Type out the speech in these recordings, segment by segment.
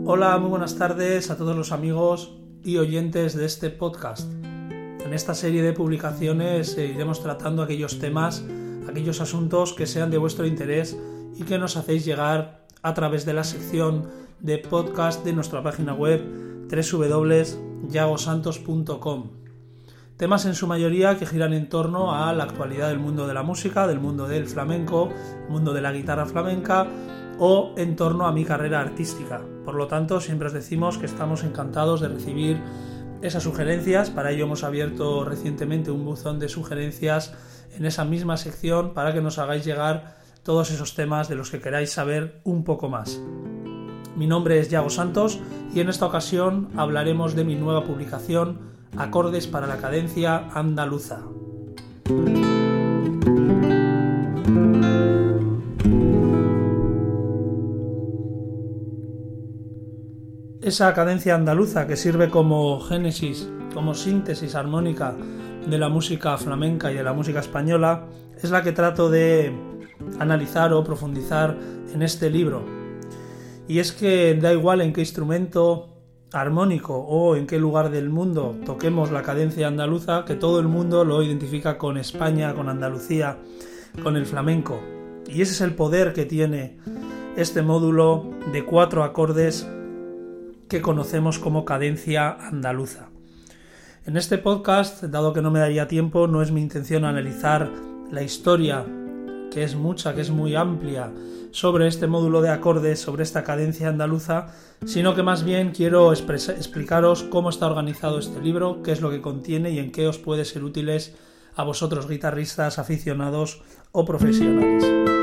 Hola, muy buenas tardes a todos los amigos y oyentes de este podcast. En esta serie de publicaciones iremos tratando aquellos temas, aquellos asuntos que sean de vuestro interés y que nos hacéis llegar a través de la sección de podcast de nuestra página web www.yagosantos.com. Temas en su mayoría que giran en torno a la actualidad del mundo de la música, del mundo del flamenco, mundo de la guitarra flamenca o en torno a mi carrera artística. Por lo tanto, siempre os decimos que estamos encantados de recibir esas sugerencias. Para ello hemos abierto recientemente un buzón de sugerencias en esa misma sección para que nos hagáis llegar todos esos temas de los que queráis saber un poco más. Mi nombre es Yago Santos y en esta ocasión hablaremos de mi nueva publicación Acordes para la cadencia andaluza. Esa cadencia andaluza que sirve como génesis, como síntesis armónica de la música flamenca y de la música española, es la que trato de analizar o profundizar en este libro. Y es que da igual en qué instrumento armónico o en qué lugar del mundo toquemos la cadencia andaluza, que todo el mundo lo identifica con España, con Andalucía, con el flamenco. Y ese es el poder que tiene este módulo de 4 acordes que conocemos como cadencia andaluza. En este podcast, dado que no me daría tiempo, no es mi intención analizar la historia, que es mucha, que es muy amplia, sobre este módulo de acordes, sobre esta cadencia andaluza, sino que más bien quiero explicaros cómo está organizado este libro, qué es lo que contiene y en qué os puede ser útiles a vosotros guitarristas, aficionados o profesionales.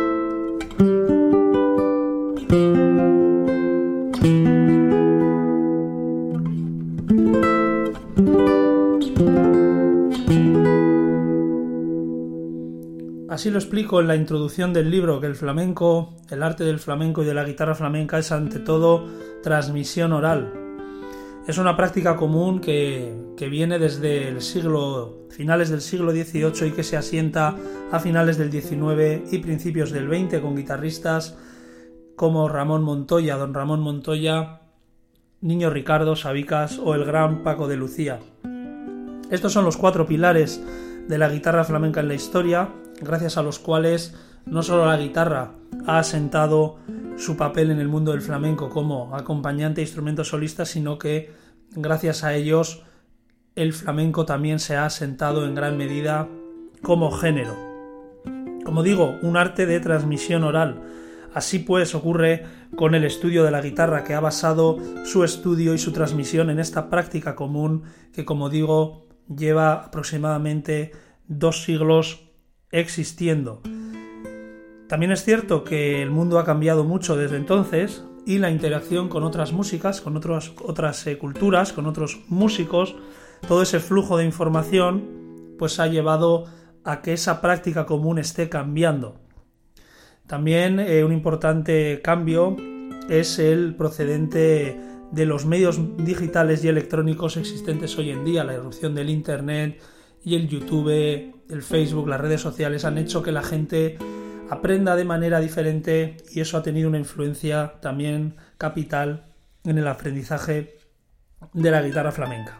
Así lo explico en la introducción del libro, que el flamenco, el arte del flamenco y de la guitarra flamenca es ante todo transmisión oral. Es una práctica común que viene desde finales del siglo XVIII y que se asienta a finales del XIX y principios del XX con guitarristas como Ramón Montoya, don Ramón Montoya, Niño Ricardo, Sabicas o el gran Paco de Lucía. Estos son los 4 pilares de la guitarra flamenca en la historia, gracias a los cuales no solo la guitarra ha asentado su papel en el mundo del flamenco como acompañante e instrumento solista, sino que gracias a ellos el flamenco también se ha asentado en gran medida como género. Como digo, un arte de transmisión oral. Así pues ocurre con el estudio de la guitarra, que ha basado su estudio y su transmisión en esta práctica común que, como digo, lleva aproximadamente 2 siglos existiendo. También es cierto que el mundo ha cambiado mucho desde entonces y la interacción con otras músicas, con otras culturas, con otros músicos, todo ese flujo de información pues ha llevado a que esa práctica común esté cambiando. También un importante cambio es el procedente de los medios digitales y electrónicos existentes hoy en día. La irrupción del Internet y el YouTube, el Facebook, las redes sociales han hecho que la gente aprenda de manera diferente y eso ha tenido una influencia también capital en el aprendizaje de la guitarra flamenca.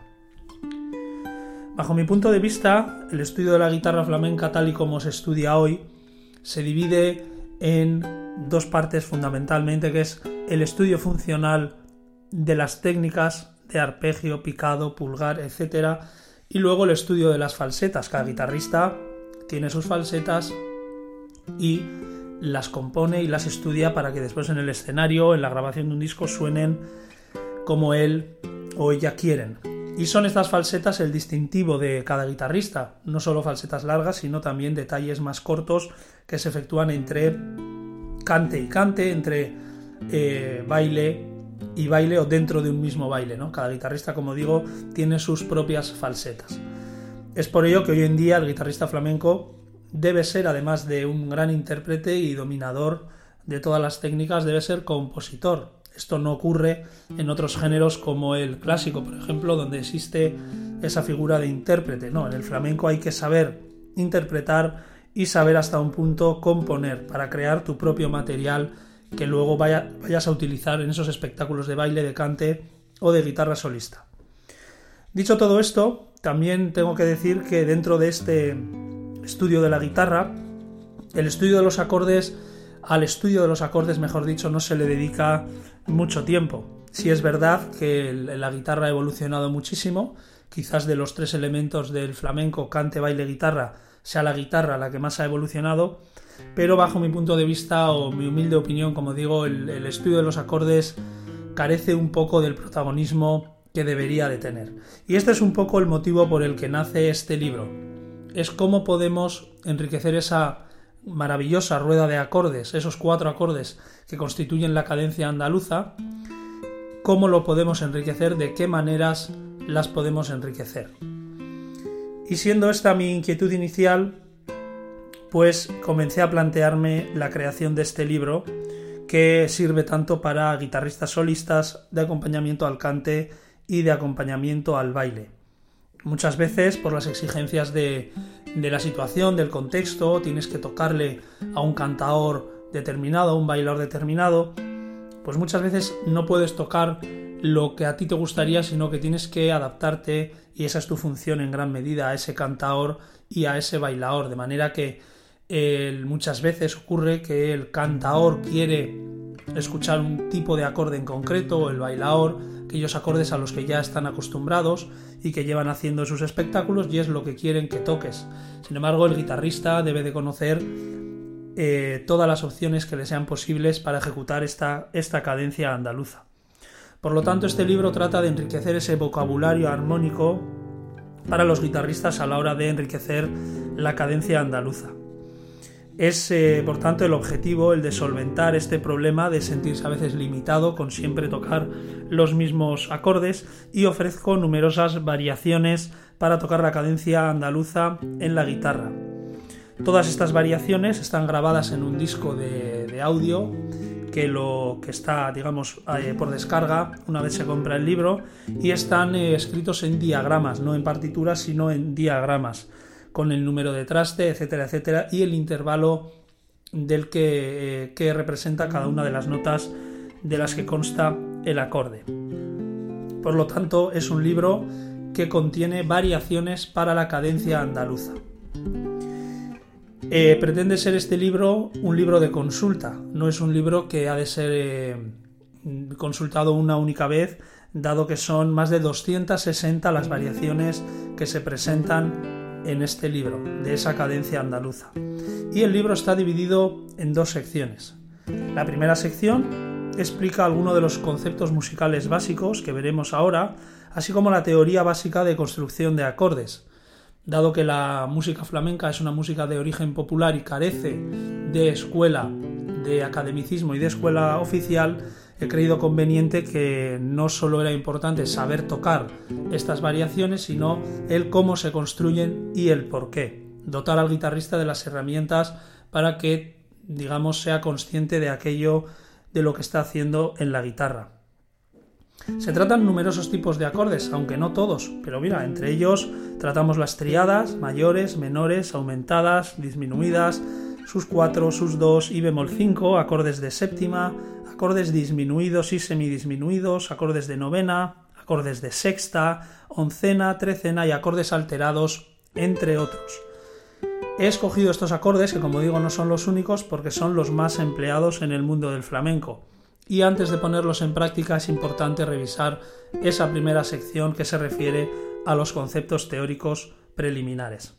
Bajo mi punto de vista, el estudio de la guitarra flamenca tal y como se estudia hoy se divide en 2 partes fundamentalmente, que es el estudio funcional de las técnicas de arpegio, picado, pulgar, etc., y luego el estudio de las falsetas. Cada guitarrista tiene sus falsetas y las compone y las estudia para que después en el escenario, en la grabación de un disco, suenen como él o ella quieren. Y son estas falsetas el distintivo de cada guitarrista, no solo falsetas largas, sino también detalles más cortos que se efectúan entre cante y cante, entre baile y baile o dentro de un mismo baile, ¿no? Cada guitarrista, como digo, tiene sus propias falsetas. Es por ello que hoy en día el guitarrista flamenco debe ser, además de un gran intérprete y dominador de todas las técnicas, debe ser compositor. Esto no ocurre en otros géneros como el clásico, por ejemplo, donde existe esa figura de intérprete. No, en el flamenco hay que saber interpretar y saber hasta un punto componer para crear tu propio material que luego vayas a utilizar en esos espectáculos de baile, de cante o de guitarra solista. Dicho todo esto, también tengo que decir que dentro de este estudio de la guitarra, al estudio de los acordes, mejor dicho, no se le dedica mucho tiempo. Sí es verdad que la guitarra ha evolucionado muchísimo, quizás de los 3 elementos del flamenco, cante, baile, guitarra, sea la guitarra la que más ha evolucionado, pero bajo mi punto de vista o mi humilde opinión, como digo, el estudio de los acordes carece un poco del protagonismo que debería de tener. Y este es un poco el motivo por el que nace este libro. Es cómo podemos enriquecer esa maravillosa rueda de acordes, esos 4 acordes que constituyen la cadencia andaluza, cómo lo podemos enriquecer, de qué maneras las podemos enriquecer. Y siendo esta mi inquietud inicial, pues comencé a plantearme la creación de este libro, que sirve tanto para guitarristas solistas, de acompañamiento al cante y de acompañamiento al baile. Muchas veces, por las exigencias de la situación, del contexto, tienes que tocarle a un cantaor determinado, a un bailador determinado, pues muchas veces no puedes tocar lo que a ti te gustaría, sino que tienes que adaptarte, y esa es tu función en gran medida, a ese cantaor y a ese bailador, de manera que muchas veces ocurre que el cantaor quiere escuchar un tipo de acorde en concreto, o el bailador aquellos acordes a los que ya están acostumbrados y que llevan haciendo sus espectáculos, y es lo que quieren que toques. Sin embargo, el guitarrista debe de conocer todas las opciones que le sean posibles para ejecutar esta cadencia andaluza. Por lo tanto, este libro trata de enriquecer ese vocabulario armónico para los guitarristas a la hora de enriquecer la cadencia andaluza. Es, por tanto, el objetivo el de solventar este problema de sentirse a veces limitado con siempre tocar los mismos acordes, y ofrezco numerosas variaciones para tocar la cadencia andaluza en la guitarra. Todas estas variaciones están grabadas en un disco de audio que está, digamos, por descarga una vez se compra el libro, y están escritos en diagramas, no en partituras, sino en diagramas, con el número de traste, etcétera, etcétera, y el intervalo del que representa cada una de las notas de las que consta el acorde. Por lo tanto, es un libro que contiene variaciones para la cadencia andaluza. Pretende ser este libro un libro de consulta, no es un libro que ha de ser consultado una única vez, dado que son más de 260 las variaciones que se presentan en este libro, de esa cadencia andaluza. Y el libro está dividido en 2 secciones. La primera sección explica algunos de los conceptos musicales básicos que veremos ahora, así como la teoría básica de construcción de acordes. Dado que la música flamenca es una música de origen popular y carece de escuela, de academicismo y de escuela oficial, he creído conveniente que no solo era importante saber tocar estas variaciones, sino el cómo se construyen y el por qué. Dotar al guitarrista de las herramientas para que, digamos, sea consciente de aquello de lo que está haciendo en la guitarra. Se tratan numerosos tipos de acordes, aunque no todos, pero mira, entre ellos tratamos las tríadas, mayores, menores, aumentadas, disminuidas, sus 4, sus 2 y bemol 5, acordes de séptima, acordes disminuidos y semidisminuidos, acordes de novena, acordes de sexta, oncena, trecena y acordes alterados, entre otros. He escogido estos acordes, que como digo no son los únicos, porque son los más empleados en el mundo del flamenco. Y antes de ponerlos en práctica es importante revisar esa primera sección que se refiere a los conceptos teóricos preliminares.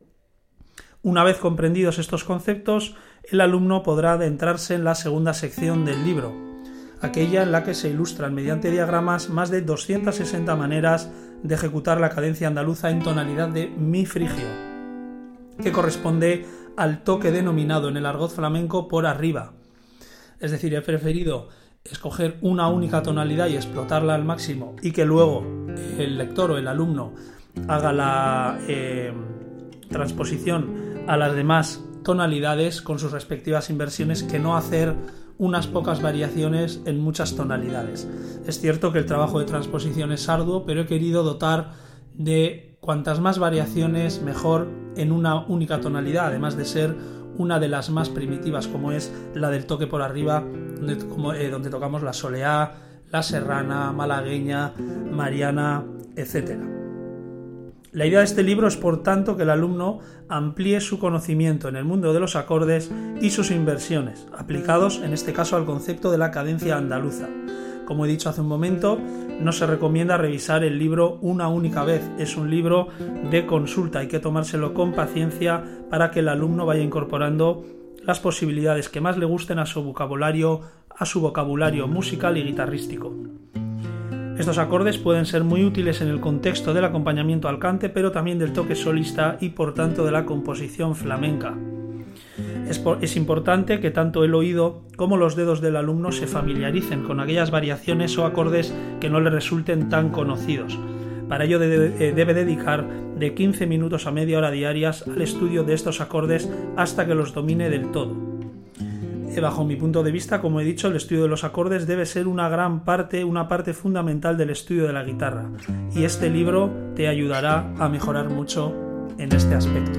Una vez comprendidos estos conceptos, el alumno podrá adentrarse en la segunda sección del libro, aquella en la que se ilustran mediante diagramas más de 260 maneras de ejecutar la cadencia andaluza en tonalidad de mi frigio, que corresponde al toque denominado en el argot flamenco por arriba. Es decir, he preferido escoger una única tonalidad y explotarla al máximo, y que luego el lector o el alumno haga la transposición a las demás tonalidades con sus respectivas inversiones, que no hacer unas pocas variaciones en muchas tonalidades. Es cierto que el trabajo de transposición es arduo, pero he querido dotar de cuantas más variaciones mejor en una única tonalidad, además de ser una de las más primitivas, como es la del toque por arriba, donde tocamos la soleá, la serrana, malagueña, mariana, etc. La idea de este libro es, por tanto, que el alumno amplíe su conocimiento en el mundo de los acordes y sus inversiones, aplicados en este caso al concepto de la cadencia andaluza. Como he dicho hace un momento, no se recomienda revisar el libro una única vez, es un libro de consulta, hay que tomárselo con paciencia para que el alumno vaya incorporando las posibilidades que más le gusten a su vocabulario musical y guitarrístico. Estos acordes pueden ser muy útiles en el contexto del acompañamiento al cante, pero también del toque solista y por tanto de la composición flamenca. Es importante que tanto el oído como los dedos del alumno se familiaricen con aquellas variaciones o acordes que no le resulten tan conocidos. Para ello debe dedicar de 15 minutos a media hora diarias al estudio de estos acordes hasta que los domine del todo. Bajo mi punto de vista, como he dicho, el estudio de los acordes debe ser una parte fundamental del estudio de la guitarra, y este libro te ayudará a mejorar mucho en este aspecto.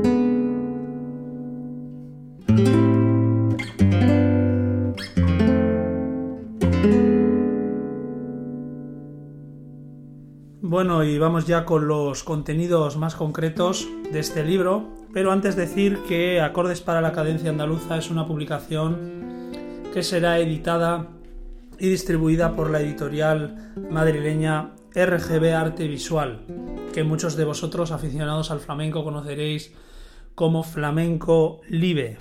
Bueno, y vamos ya con los contenidos más concretos de este libro, pero antes decir que Acordes para la Cadencia Andaluza es una publicación que será editada y distribuida por la editorial madrileña RGB Arte Visual, que muchos de vosotros aficionados al flamenco conoceréis como Flamenco Live,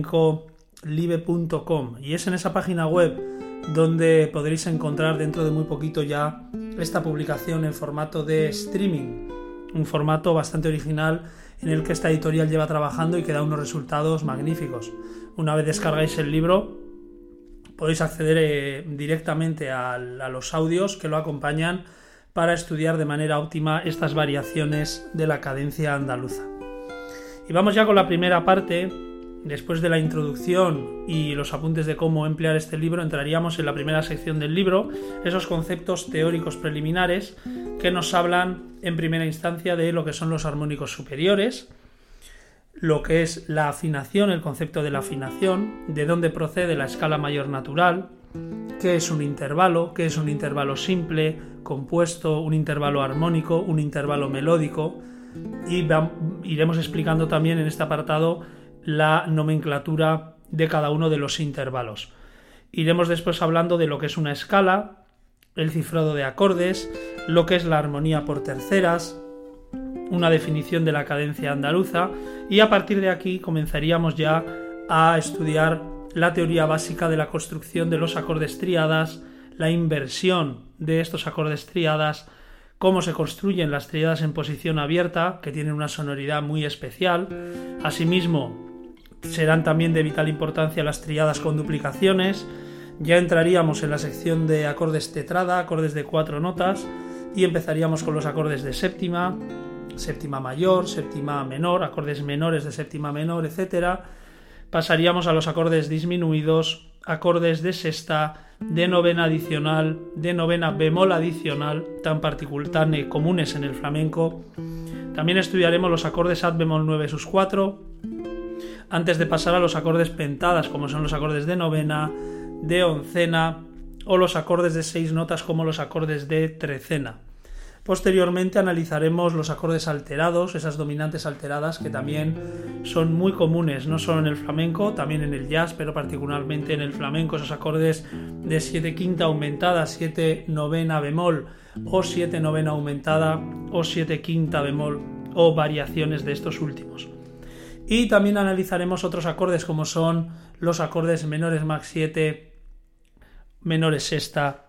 flamencolive.com, y es en esa página web donde podréis encontrar dentro de muy poquito ya esta publicación en formato de streaming, un formato bastante original en el que esta editorial lleva trabajando y que da unos resultados magníficos. Una vez descargáis el libro, podéis acceder directamente a los audios que lo acompañan para estudiar de manera óptima estas variaciones de la cadencia andaluza. Y vamos ya con la primera parte. Después de la introducción y los apuntes de cómo emplear este libro, entraríamos en la primera sección del libro, esos conceptos teóricos preliminares que nos hablan en primera instancia de lo que son los armónicos superiores, lo que es la afinación, el concepto de la afinación, de dónde procede la escala mayor natural, qué es un intervalo simple, compuesto, un intervalo armónico, un intervalo melódico, y iremos explicando también en este apartado la nomenclatura de cada uno de los intervalos. Iremos después hablando de lo que es una escala, el cifrado de acordes, lo que es la armonía por terceras, una definición de la cadencia andaluza, y a partir de aquí comenzaríamos ya a estudiar la teoría básica de la construcción de los acordes tríadas, la inversión de estos acordes tríadas, cómo se construyen las tríadas en posición abierta, que tienen una sonoridad muy especial. Asimismo, serán también de vital importancia las tríadas con duplicaciones. Ya entraríamos en la sección de acordes tetrada, acordes de 4 notas, y empezaríamos con los acordes de séptima, séptima mayor, séptima menor, acordes menores de séptima menor, etc. Pasaríamos a los acordes disminuidos, acordes de sexta, de novena adicional, de novena bemol adicional, tan comunes en el flamenco. También estudiaremos los acordes ad bemol 9 sus 4, antes de pasar a los acordes pentadas, como son los acordes de novena, de oncena, o los acordes de 6 notas como los acordes de trecena. Posteriormente analizaremos los acordes alterados, esas dominantes alteradas que también son muy comunes, no solo en el flamenco, también en el jazz, pero particularmente en el flamenco, esos acordes de 7 quinta aumentada, 7 novena bemol, o 7 novena aumentada, o 7 quinta bemol, o variaciones de estos últimos. Y también analizaremos otros acordes como son los acordes menores max 7, menores sexta,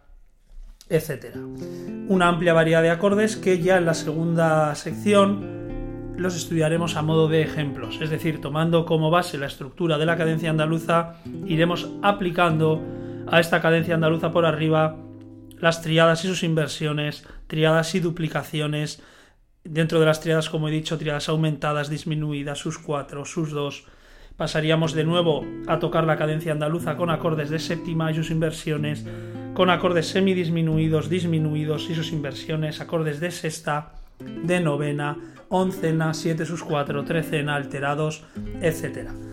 etc. Una amplia variedad de acordes que ya en la segunda sección los estudiaremos a modo de ejemplos, es decir, tomando como base la estructura de la cadencia andaluza, iremos aplicando a esta cadencia andaluza por arriba las tríadas y sus inversiones, tríadas y duplicaciones. Dentro de las tríadas, como he dicho, tríadas aumentadas, disminuidas, sus 4, sus 2. Pasaríamos de nuevo a tocar la cadencia andaluza con acordes de séptima y sus inversiones, con acordes semidisminuidos, disminuidos y sus inversiones, acordes de sexta, de novena, oncena, 7 sus 4, trecena, alterados, etc.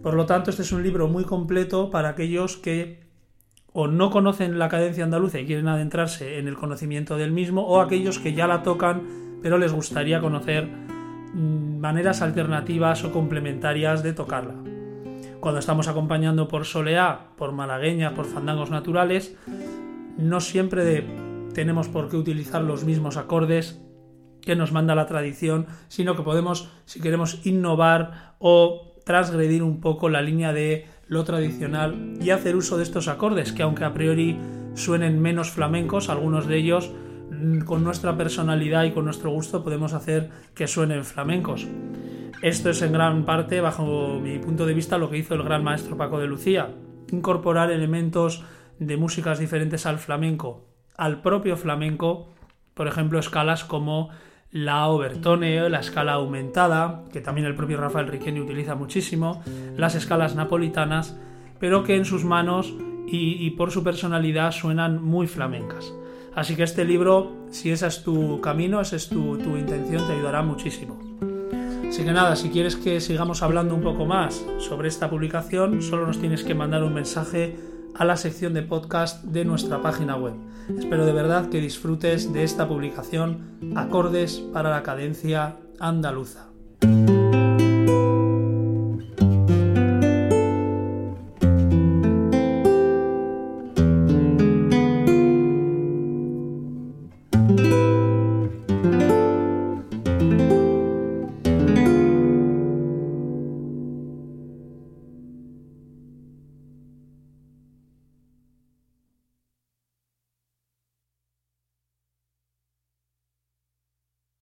Por lo tanto, este es un libro muy completo para aquellos que o no conocen la cadencia andaluza y quieren adentrarse en el conocimiento del mismo, o aquellos que ya la tocan pero les gustaría conocer maneras alternativas o complementarias de tocarla. Cuando estamos acompañando por soleá, por malagueñas, por fandangos naturales, no siempre tenemos por qué utilizar los mismos acordes que nos manda la tradición, sino que podemos, si queremos, innovar o transgredir un poco la línea de lo tradicional y hacer uso de estos acordes, que aunque a priori suenen menos flamencos, algunos de ellos con nuestra personalidad y con nuestro gusto podemos hacer que suenen flamencos. Esto es en gran parte, bajo mi punto de vista, lo que hizo el gran maestro Paco de Lucía: incorporar elementos de músicas diferentes al flamenco, al propio flamenco, por ejemplo escalas como la overtone, la escala aumentada, que también el propio Rafael Riqueni utiliza muchísimo, las escalas napolitanas, pero que en sus manos y por su personalidad suenan muy flamencas. Así que este libro, si ese es tu camino, esa es tu intención, te ayudará muchísimo. Así que nada, si quieres que sigamos hablando un poco más sobre esta publicación, solo nos tienes que mandar un mensaje a la sección de podcast de nuestra página web. Espero de verdad que disfrutes de esta publicación, Acordes para la cadencia andaluza.